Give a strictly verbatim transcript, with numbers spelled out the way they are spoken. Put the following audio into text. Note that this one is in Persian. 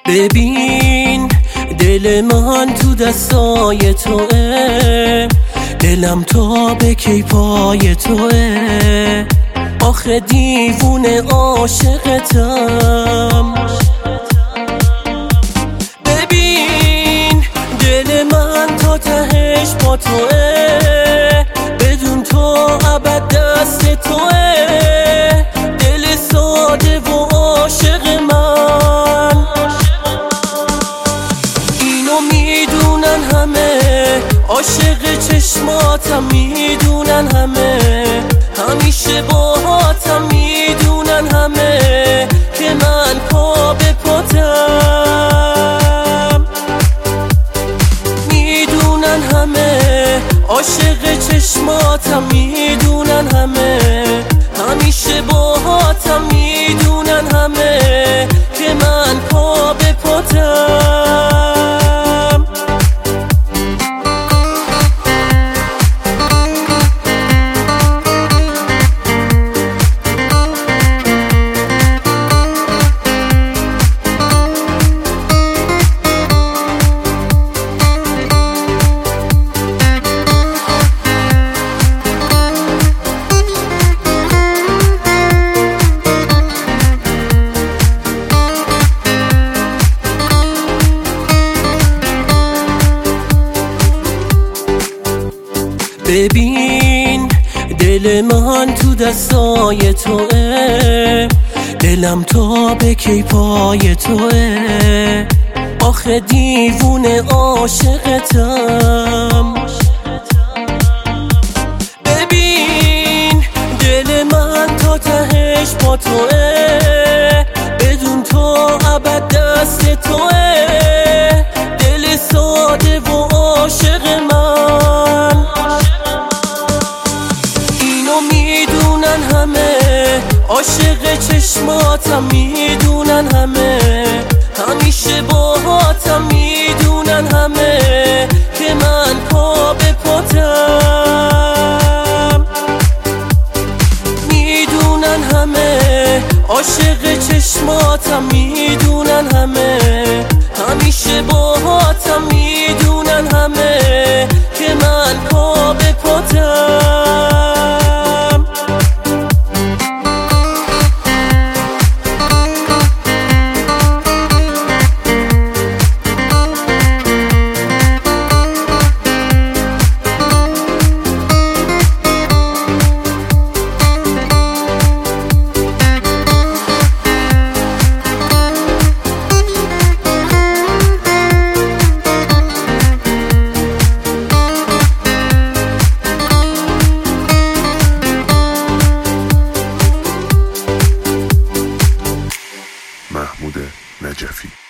ببین دل من تو دستای توه، دلم تا به کی پای توه. آخه دیوونه عاشقتم. ببین دل من تا تهش با توه، بدون تو ابد دست توه. دل ساده و عاشق من، اینو میدونن همه، عاشق چشماتم میدونن همه، همیشه باهاتم میدونن همه که من پا به پاتم. میدونن همه، عاشق چشماتم میدونن همه، همیشه باهاتم میدونن همه که من پا به پاتم. ببین دل من تو دستای توه، دلم تا به کی پای توه. آخه دیوونه عاشقتم. ببین دل من تا تهش با توه، بدون تو ابد دست توه. دل ساده و عاشق من، میدونن همه، عاشق چشماتم میدونن همه، همیشه باهاتم میدونن همه که من پا به پاتم. میدونن همه، عاشق چشماتم میدونن همه، همیشه باهاتم میدونن همه که من پا به پاتم. محمود نجفی.